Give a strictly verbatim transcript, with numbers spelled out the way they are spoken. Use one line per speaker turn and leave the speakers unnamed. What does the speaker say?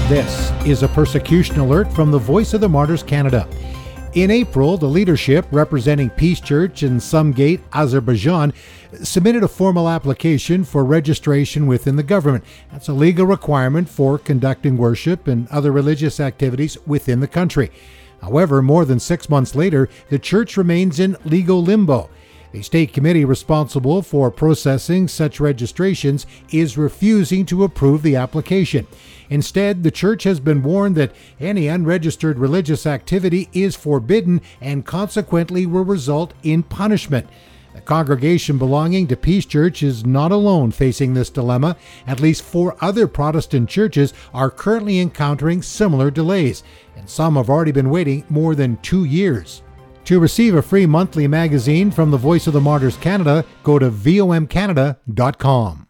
This is a persecution alert from the Voice of the Martyrs Canada. In April, the leadership representing Peace Church in Sumgait, Azerbaijan, submitted a formal application for registration within the government. That's a legal requirement for conducting worship and other religious activities within the country. However, more than six months later, the church remains in legal limbo. The state committee responsible for processing such registrations is refusing to approve the application. Instead, the church has been warned that any unregistered religious activity is forbidden and consequently will result in punishment. The congregation belonging to Peace Church is not alone facing this dilemma. At least four other Protestant churches are currently encountering similar delays, and some have already been waiting more than two years. To receive a free monthly magazine from the Voice of the Martyrs Canada, go to V O M Canada dot com.